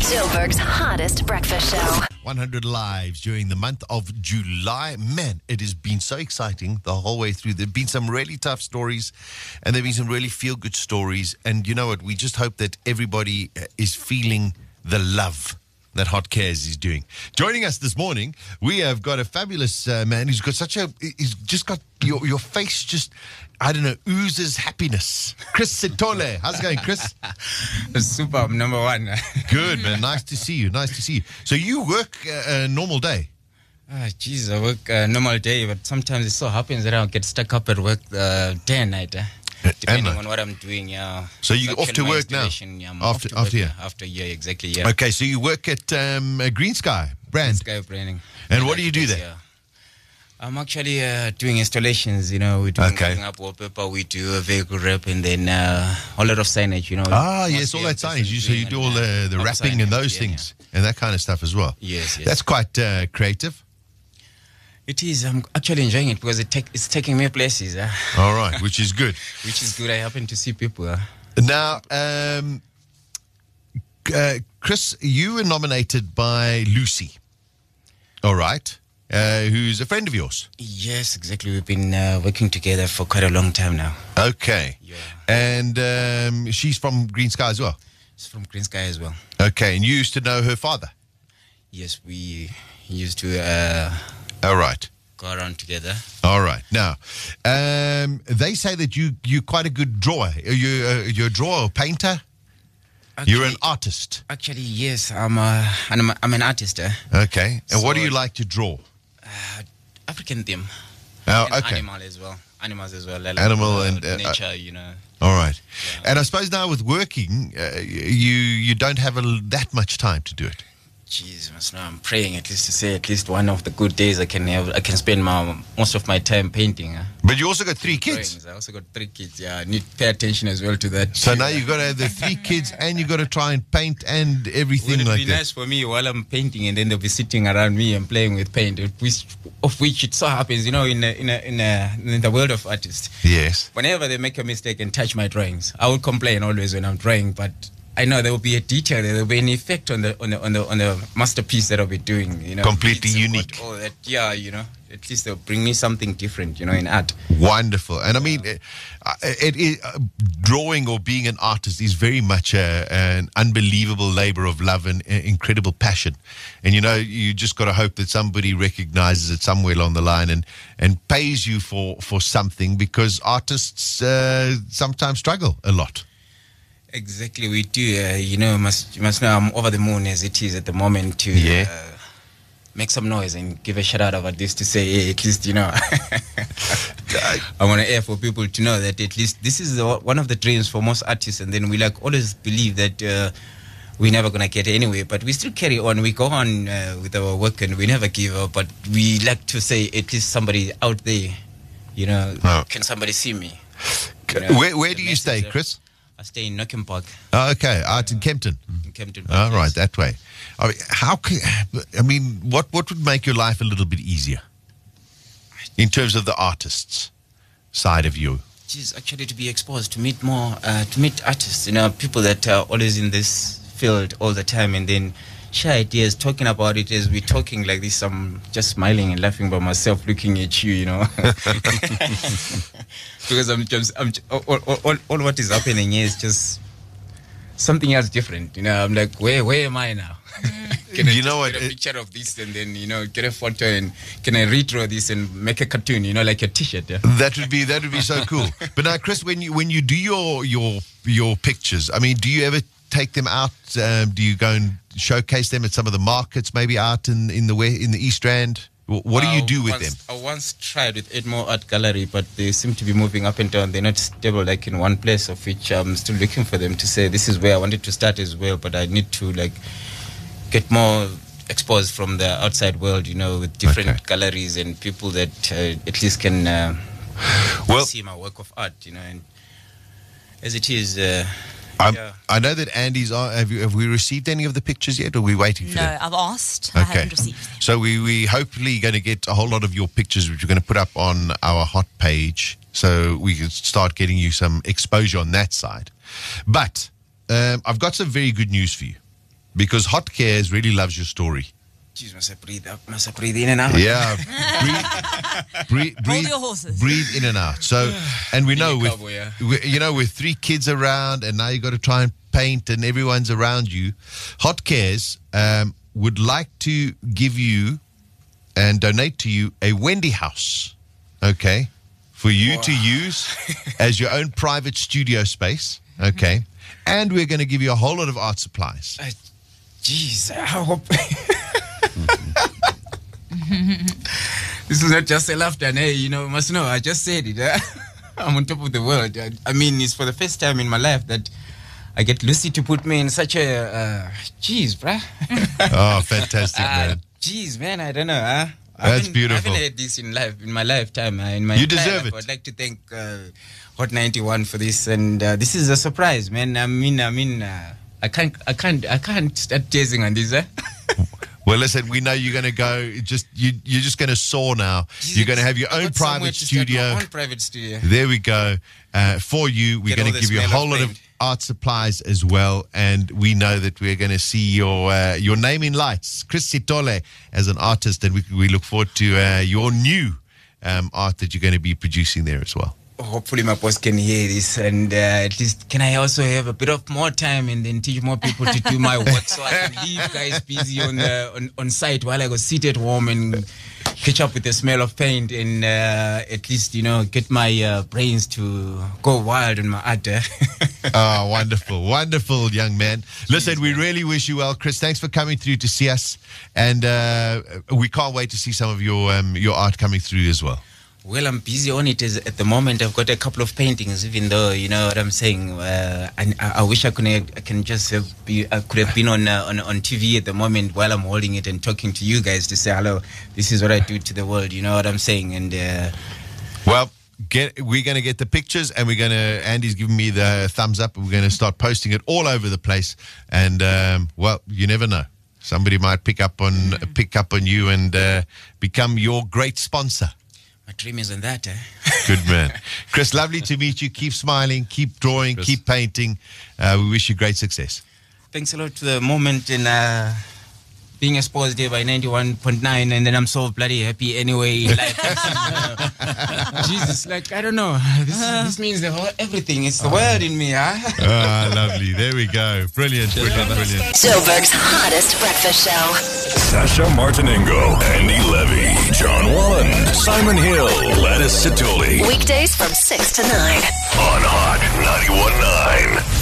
Joburg's hottest breakfast show. 100 lives during the month of July. Man, it has been so exciting the whole way through. There have been some really tough stories and there have been some really feel-good stories. And you know what? We just hope that everybody is feeling the love that Hot Cares is doing. Joining us this morning, we have got a fabulous man who's got he's just got your face just, I don't know, oozes happiness. Chris Sithole. How's it going, Chris? Super, I'm number one. Good, man. Nice to see you. So you work a normal day? Geez, I work a normal day, but sometimes it so happens that I'll get stuck up at work day and night. Depending on what I'm doing, yeah. So you're off to work now? Yeah, after a year, exactly, yeah. Okay, so you work at Green Sky brand. Green Sky branding. And what do you do there? Yeah. I'm actually doing installations, we do putting up wallpaper, we do a vehicle wrap, and then a lot of signage, yes, all that signage. So you do all the wrapping and those things and that kind of stuff as well. Yes. That's quite creative. It is. I'm actually enjoying it because it's taking me places. All right, which is good. Which is good. I happen to see people. Now, Chris, you were nominated by Lucy. All right. Who's a friend of yours? Yes, exactly. We've been working together for quite a long time now. Okay. Yeah. And she's from Green Sky as well? She's from Green Sky as well. Okay. And you used to know her father? Yes, we used to... all right. Go around together. All right. Now, they say that you're quite a good drawer. You're a drawer or painter? Actually, you're an artist. Actually, yes. I'm an artist. Okay. And what do you like to draw? African theme. Oh, and okay. Animals as well. Like Animal and nature, All right. Yeah. And I suppose now with working, you don't have that much time to do it. Jeez, I'm praying at least one of the good days I can spend most of my time painting. But you also got 3 kids. I also got 3 kids. Yeah, I need to pay attention as well to that. So now you got to have the 3 kids, and you got to try and paint and everything like that. It would be nice for me while I'm painting, and then they'll be sitting around me and playing with paint. Of which it so happens, in the world of artists. Yes. Whenever they make a mistake and touch my drawings, I will complain always when I'm drawing, but I know there will be a detail, there will be an effect on the masterpiece that I'll be doing. Completely unique. All that, at least they'll bring me something different, in art. Wonderful. And I mean, drawing or being an artist is very much an unbelievable labor of love and incredible passion. And, you just got to hope that somebody recognizes it somewhere along the line and pays you for something, because artists sometimes struggle a lot. Exactly, we do. You must know I'm over the moon as it is at the moment to make some noise and give a shout out about this to say, hey, at least, I want to air for people to know that at least this is one of the dreams for most artists, and then we always believe that we're never going to get anywhere, but we still carry on. We go on with our work and we never give up, but we like to say at least somebody out there, can somebody see me? Where do you stay, Chris? I stay in Nockham Park. Oh, okay. Out in Kempton. In Kempton Park. All right, that way. What would make your life a little bit easier in terms of the artists side of you? Geez, actually, to be exposed, to meet more, to meet artists, people that are always in this field all the time, and then share ideas, talking about it as we're talking like this. I'm just smiling and laughing by myself, looking at you, because all what is happening here is just something else different. I'm like, where am I now? Can I get a picture of this and then get a photo, and can I redraw this and make a cartoon? Like a T-shirt. Yeah? That would be so cool. But now, Chris, when you do your pictures, I mean, do you ever take them out? Do you go and showcase them at some of the markets, maybe out in the East Rand? What do you do with them? I once tried with Edmore Art Gallery, but they seem to be moving up and down. They're not stable in one place, of which I'm still looking for them to say this is where I wanted to start as well, but I need to get more exposed from the outside world, with different galleries and people that at least can see my work of art, and as it is... I know that Andy's on. Have we received any of the pictures yet, or are we waiting for them? No, I've asked. Okay. I haven't received them. So we hopefully going to get a whole lot of your pictures, which we're going to put up on our hot page, so we can start getting you some exposure on that side. But I've got some very good news for you. because Hot Cares really loves your story. Jeez, must I breathe up? Must I breathe in and out? Yeah, breathe, Hold your horses. breathe in and out. So, and we know Being a with, cowboy, yeah. with 3 kids around, and now you got to try and paint, and everyone's around you. Hot Cares would like to give you and donate to you a Wendy house, okay, for you to use as your own private studio space, okay, and we're going to give you a whole lot of art supplies. Jeez, I hope. This is not just a laughter, hey, you must know, I just said it. I'm on top of the world. I mean, it's for the first time in my life that I get Lucy to put me in such a, jeez, bruh. Oh, fantastic, man. Jeez, man, I don't know, huh? That's beautiful. I haven't had this in my lifetime. You deserve it. I'd like to thank Hot 91 for this, and this is a surprise, man. I mean, I can't start chasing on this, huh? Well, listen, we know you're going to go. You're just going to soar now. You're going to have your own private studio. My own private studio. There we go. For you, we're going to give you a whole lot of art supplies as well, and we know that we're going to see your name in lights, Chris Sitole, as an artist, and we look forward to your new art that you're going to be producing there as well. Hopefully my boss can hear this, and at least can I also have a bit of more time and then teach more people to do my work, so I can leave guys busy on site while I go sit at home and catch up with the smell of paint, and at least get my brains to go wild on my art. Oh, wonderful young man. Listen, we really wish you well, Chris. Thanks for coming through to see us, and we can't wait to see some of your art coming through as well. Well, I'm busy on it at the moment. I've got a couple of paintings, even though, you know what I'm saying. I wish I could have been on TV at the moment while I'm holding it and talking to you guys to say, hello, this is what I do to the world. You know what I'm saying? And well, we're going to get the pictures, and Andy's giving me the thumbs up. We're going to start posting it all over the place. And, well, you never know. Somebody might pick up on you and become your great sponsor. My dream is on that, eh? Good man. Chris, lovely to meet you. Keep smiling, keep drawing, keep painting. We wish you great success. Thanks a lot to the moment and being exposed here by 91.9, and then I'm so bloody happy anyway. Like, Jesus, like, I don't know. This means everything. It's the word in me, huh? Ah, lovely. There we go. Brilliant. Joburg's hottest breakfast show. Sasha Martinengo, Andy Levy, John Wallen, Simon Hill, Gladys Sitole. Weekdays from 6 to 9. On Hot 91.9.